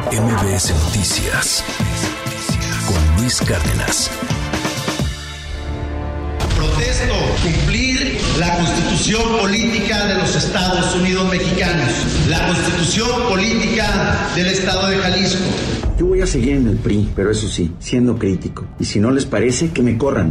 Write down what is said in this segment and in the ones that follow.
MBS Noticias con Luis Cárdenas. Protesto cumplir la Constitución Política de los Estados Unidos Mexicanos, la Constitución Política del Estado de Jalisco. Yo voy a seguir en el PRI, pero eso sí, siendo crítico. Y si no les parece, que me corran.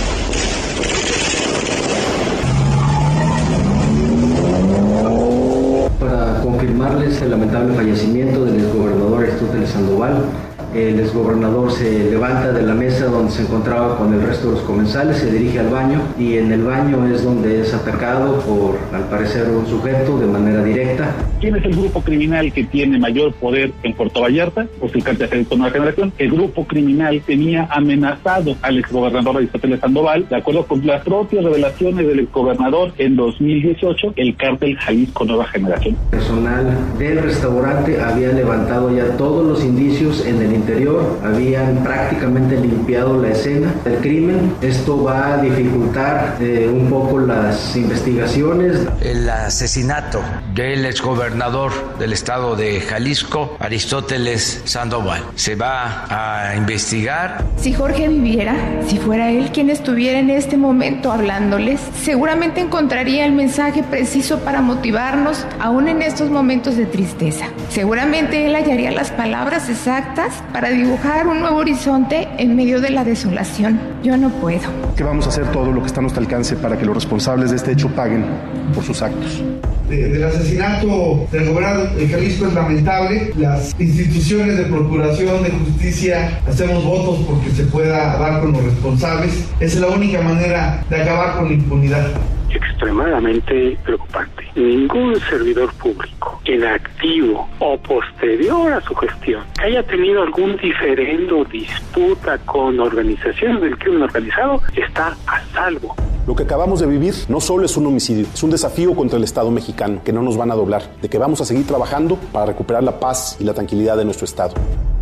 Para confirmarles el lamentable fallecimiento del exgobernador Aristóteles Sandoval. El exgobernador se levanta de la mesa donde se encontraba con el resto de los comensales, se dirige al baño y en el baño es donde es atacado por, al parecer, un sujeto de manera directa. ¿Quién es el grupo criminal que tiene mayor poder en Puerto Vallarta? Pues el Cártel Jalisco Nueva Generación. El grupo criminal tenía amenazado al exgobernador Aristóteles Sandoval. De acuerdo con las propias revelaciones del exgobernador en 2018, el Cártel Jalisco Nueva Generación. Personal del restaurante había levantado ya todos los indicios en el interior, habían prácticamente limpiado la escena del crimen. Esto va a dificultar un poco las investigaciones. El asesinato del exgobernador del estado de Jalisco, Aristóteles Sandoval, se va a investigar. Si Jorge viviera, si fuera él quien estuviera en este momento hablándoles, seguramente encontraría el mensaje preciso para motivarnos aún en estos momentos de tristeza. Seguramente él hallaría las palabras exactas para dibujar un nuevo horizonte en medio de la desolación. Yo no puedo. Que vamos a hacer todo lo que está a nuestro alcance para que los responsables de este hecho paguen por sus actos. Del asesinato del gobernador de Jalisco es lamentable. Las instituciones de procuración de justicia hacemos votos porque se pueda dar con los responsables. Es la única manera de acabar con la impunidad. Extremadamente preocupante. Ningún servidor público en activo o posterior a su gestión que haya tenido algún diferendo o disputa con organizaciones del crimen organizado está a salvo. Lo que acabamos de vivir no solo es un homicidio, es un desafío contra el Estado mexicano, que no nos van a doblar, de que vamos a seguir trabajando para recuperar la paz y la tranquilidad de nuestro Estado.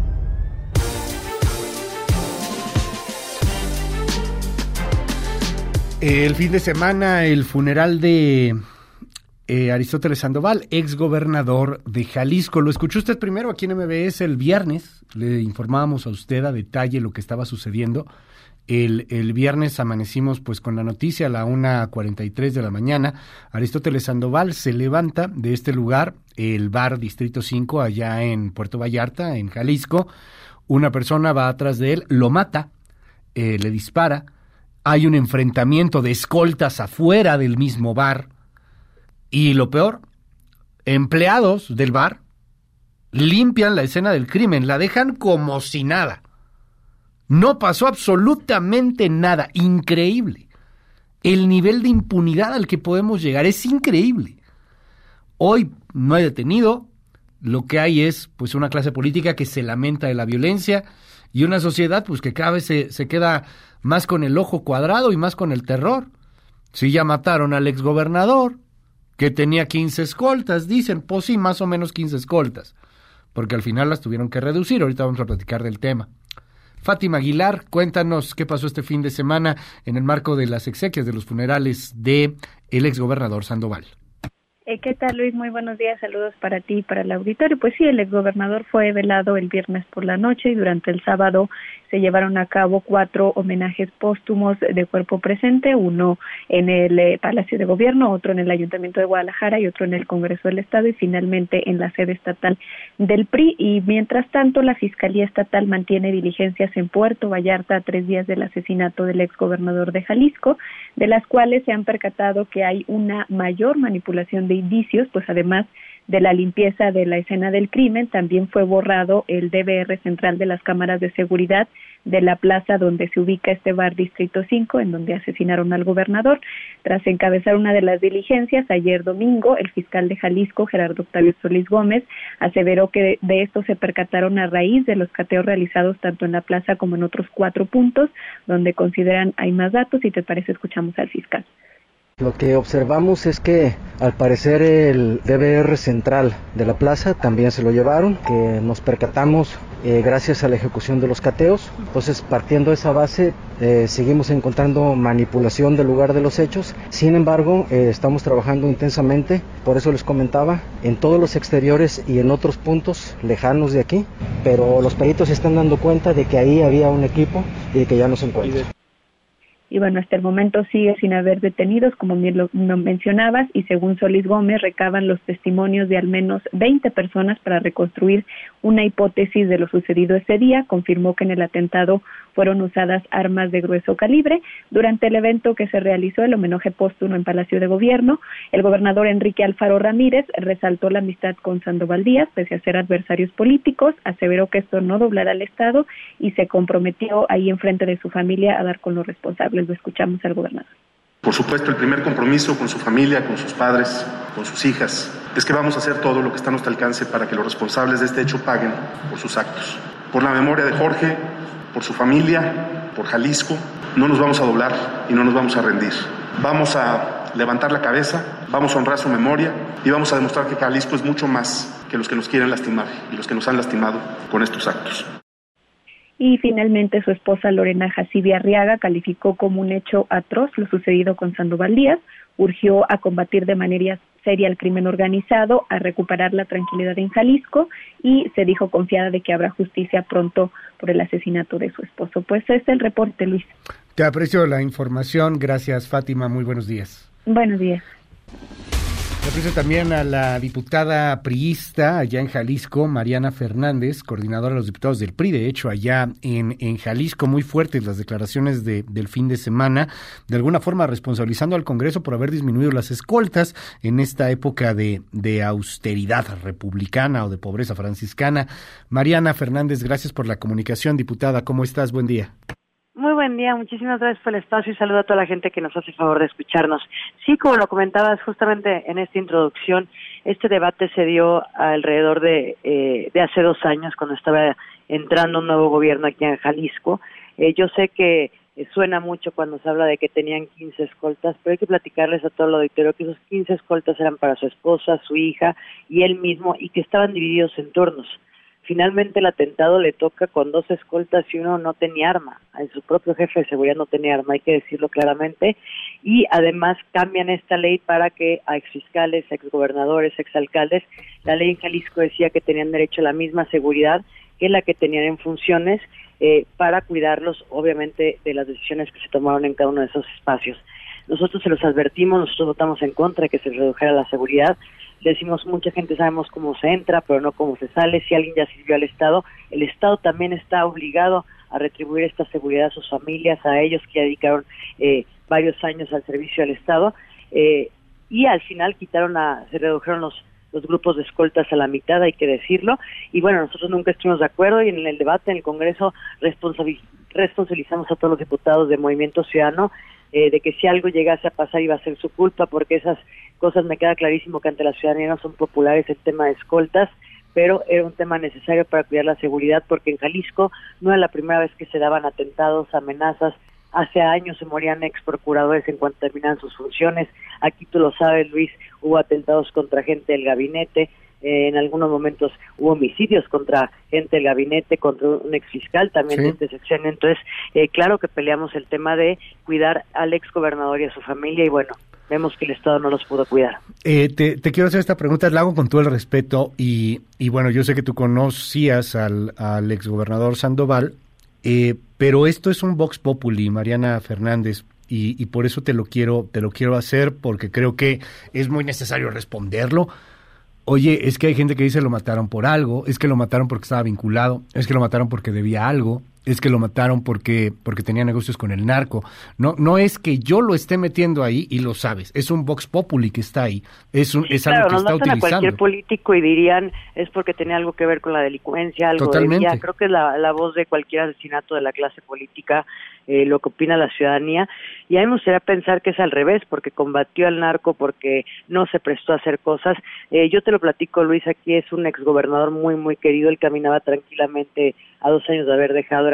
El fin de semana, el funeral de Aristóteles Sandoval, exgobernador de Jalisco. Lo escuchó usted primero aquí en MBS el viernes. Le informábamos a usted a detalle lo que estaba sucediendo. El viernes amanecimos pues con la noticia a la 1:43 de la mañana. Aristóteles Sandoval se levanta de este lugar, el bar Distrito 5, allá en Puerto Vallarta, en Jalisco. Una persona va atrás de él, lo mata, le dispara. Hay un enfrentamiento de escoltas afuera del mismo bar. Y lo peor, empleados del bar limpian la escena del crimen, la dejan como si nada. No pasó absolutamente nada. Increíble. El nivel de impunidad al que podemos llegar es increíble. Hoy no hay detenido. Lo que hay es pues una clase política que se lamenta de la violencia y una sociedad pues que cada vez se queda más con el ojo cuadrado y más con el terror. Si ya mataron al exgobernador, que tenía 15 escoltas, dicen, pues sí, más o menos 15 escoltas, porque al final las tuvieron que reducir. Ahorita vamos a platicar del tema. Fátima Aguilar, cuéntanos qué pasó este fin de semana en el marco de las exequias de los funerales de el exgobernador Sandoval. ¿Qué tal, Luis? Muy buenos días, saludos para ti y para el auditorio. Pues sí, el exgobernador fue velado el viernes por la noche y durante el sábado se llevaron a cabo 4 homenajes póstumos de cuerpo presente, uno en el Palacio de Gobierno, otro en el Ayuntamiento de Guadalajara y otro en el Congreso del Estado y finalmente en la sede estatal del PRI. Y mientras tanto, la Fiscalía Estatal mantiene diligencias en Puerto Vallarta a 3 días del asesinato del exgobernador de Jalisco, de las cuales se han percatado que hay una mayor manipulación de indicios, pues además de la limpieza de la escena del crimen, también fue borrado el DVR central de las cámaras de seguridad de la plaza donde se ubica este bar Distrito 5, en donde asesinaron al gobernador. Tras encabezar una de las diligencias, ayer domingo, el fiscal de Jalisco, Gerardo Octavio Solís Gómez, aseveró que de esto se percataron a raíz de los cateos realizados tanto en la plaza como en otros 4 puntos, donde consideran hay más datos. Si te parece, escuchamos al fiscal. Lo que observamos es que al parecer el DVR central de la plaza también se lo llevaron, que nos percatamos gracias a la ejecución de los cateos. Entonces, partiendo de esa base, seguimos encontrando manipulación del lugar de los hechos. Sin embargo, estamos trabajando intensamente, por eso les comentaba, en todos los exteriores y en otros puntos lejanos de aquí, pero los peritos se están dando cuenta de que ahí había un equipo y de que ya no se encuentra. Y bueno, hasta el momento sigue sin haber detenidos, como bien lo mencionabas, y según Solís Gómez, recaban los testimonios de al menos 20 personas para reconstruir una hipótesis de lo sucedido ese día. Confirmó que en el atentado fueron usadas armas de grueso calibre. Durante el evento que se realizó, el homenaje póstumo en Palacio de Gobierno, el gobernador Enrique Alfaro Ramírez resaltó la amistad con Sandoval Díaz, pese a ser adversarios políticos, aseveró que esto no doblará al Estado y se comprometió ahí enfrente de su familia a dar con los responsables. Lo escuchamos al gobernador. Por supuesto, el primer compromiso con su familia, con sus padres, con sus hijas, es que vamos a hacer todo lo que está a nuestro alcance para que los responsables de este hecho paguen por sus actos. Por la memoria de Jorge, por su familia, por Jalisco, no nos vamos a doblar y no nos vamos a rendir. Vamos a levantar la cabeza, vamos a honrar su memoria y vamos a demostrar que Jalisco es mucho más que los que nos quieren lastimar y los que nos han lastimado con estos actos. Y finalmente su esposa Lorena Jacibi Arriaga calificó como un hecho atroz lo sucedido con Sandoval Díaz, urgió a combatir de manera seria el crimen organizado, a recuperar la tranquilidad en Jalisco y se dijo confiada de que habrá justicia pronto por el asesinato de su esposo. Pues este es el reporte, Luis. Te aprecio la información, gracias Fátima, muy buenos días. Buenos días. Aprecio también a la diputada priista allá en Jalisco, Mariana Fernández, coordinadora de los diputados del PRI, de hecho allá en Jalisco, muy fuertes las declaraciones del fin de semana, de alguna forma responsabilizando al Congreso por haber disminuido las escoltas en esta época de austeridad republicana o de pobreza franciscana. Mariana Fernández, gracias por la comunicación, diputada, ¿cómo estás? Buen día. Muy buen día, muchísimas gracias por el espacio y saludo a toda la gente que nos hace favor de escucharnos. Sí, como lo comentabas justamente en esta introducción, este debate se dio alrededor de hace 2 años, cuando estaba entrando un nuevo gobierno aquí en Jalisco. Yo sé que suena mucho cuando se habla de que tenían 15 escoltas, pero hay que platicarles a todo el auditorio que esos 15 escoltas eran para su esposa, su hija y él mismo, y que estaban divididos en turnos. Finalmente el atentado le toca con 2 escoltas y uno no tenía arma. Su propio jefe de seguridad no tenía arma, hay que decirlo claramente. Y además cambian esta ley para que a exfiscales, exgobernadores, exalcaldes, la ley en Jalisco decía que tenían derecho a la misma seguridad que la que tenían en funciones para cuidarlos, obviamente, de las decisiones que se tomaron en cada uno de esos espacios. Nosotros se los advertimos, nosotros votamos en contra de que se redujera la seguridad. Decimos, mucha gente sabemos cómo se entra, pero no cómo se sale. Si alguien ya sirvió al Estado, el Estado también está obligado a retribuir esta seguridad a sus familias, a ellos que dedicaron varios años al servicio al Estado. Y al final se redujeron los grupos de escoltas a la mitad, hay que decirlo. Y bueno, nosotros nunca estuvimos de acuerdo y en el debate en el Congreso responsabilizamos a todos los diputados de Movimiento Ciudadano de que si algo llegase a pasar iba a ser su culpa, porque esas cosas me queda clarísimo que ante la ciudadanía no son populares el tema de escoltas, pero era un tema necesario para cuidar la seguridad, porque en Jalisco no era la primera vez que se daban atentados, amenazas. Hace años se morían ex procuradores en cuanto terminaban sus funciones. Aquí tú lo sabes, Luis, hubo atentados contra gente del gabinete. En algunos momentos hubo homicidios contra gente del gabinete, contra un exfiscal también de este sexenio. Entonces, claro que peleamos el tema de cuidar al exgobernador y a su familia, y bueno, vemos que el Estado no los pudo cuidar. Te quiero hacer esta pregunta, la hago con todo el respeto, y bueno, yo sé que tú conocías al exgobernador Sandoval, pero esto es un Vox Populi, Mariana Fernández, y por eso te lo quiero hacer, porque creo que es muy necesario responderlo. Oye, es que hay gente que dice lo mataron por algo, es que lo mataron porque estaba vinculado, es que lo mataron porque debía algo, es que lo mataron porque tenía negocios con el narco. No es que yo lo esté metiendo ahí y lo sabes, es un Vox Populi que está ahí, es algo que está utilizando. Claro, a cualquier político y dirían es porque tenía algo que ver con la delincuencia, algo debía. Creo que es la voz de cualquier asesinato de la clase política, lo que opina la ciudadanía, y a mí me gustaría pensar que es al revés, porque combatió al narco, porque no se prestó a hacer cosas. Yo te lo platico, Luis, aquí es un exgobernador muy, muy querido, él caminaba tranquilamente a 2 años de haber dejado, era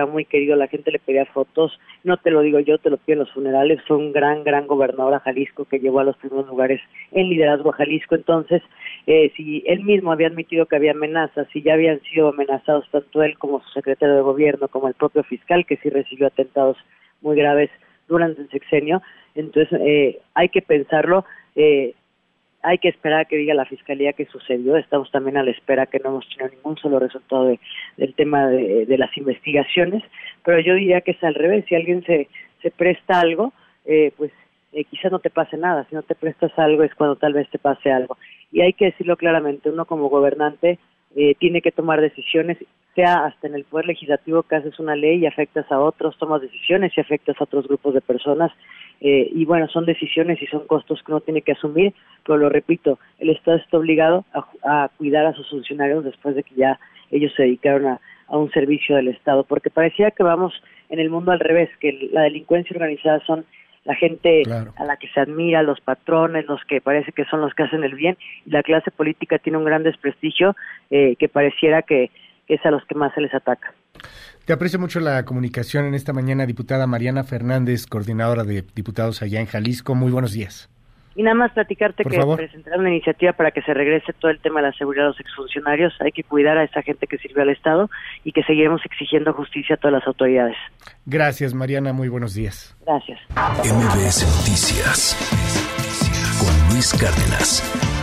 era muy querido, la gente le pedía fotos, no te lo digo yo, te lo pido en los funerales, fue un gran gobernador a Jalisco que llevó a los primeros lugares en liderazgo a Jalisco. Entonces, si él mismo había admitido que había amenazas, si ya habían sido amenazados tanto él como su secretario de gobierno, como el propio fiscal, que sí recibió atentados muy graves durante el sexenio, entonces hay que pensarlo, hay que esperar a que diga la Fiscalía qué sucedió. Estamos también a la espera, que no hemos tenido ningún solo resultado del tema de las investigaciones, pero yo diría que es al revés. Si alguien se presta algo, pues quizás no te pase nada. Si no te prestas algo es cuando tal vez te pase algo. Y hay que decirlo claramente, uno como gobernante tiene que tomar decisiones, sea hasta en el Poder Legislativo, que haces una ley y afectas a otros, tomas decisiones y afectas a otros grupos de personas. Y bueno, son decisiones y son costos que uno tiene que asumir, pero lo repito, el Estado está obligado a cuidar a sus funcionarios después de que ya ellos se dedicaron a un servicio del Estado, porque parecía que vamos en el mundo al revés, que la delincuencia organizada son la gente a la que se admira, los patrones, los que parece que son los que hacen el bien, y la clase política tiene un gran desprestigio que pareciera que es a los que más se les ataca. Te aprecio mucho la comunicación en esta mañana, diputada Mariana Fernández, coordinadora de diputados allá en Jalisco. Muy buenos días. Y nada más platicarte Por que favor. presentaron una iniciativa para que se regrese todo el tema de la seguridad de los exfuncionarios. Hay que cuidar a esa gente que sirvió al Estado y que seguiremos exigiendo justicia a todas las autoridades. Gracias, Mariana. Muy buenos días. Gracias. MBS Noticias con Luis Cárdenas.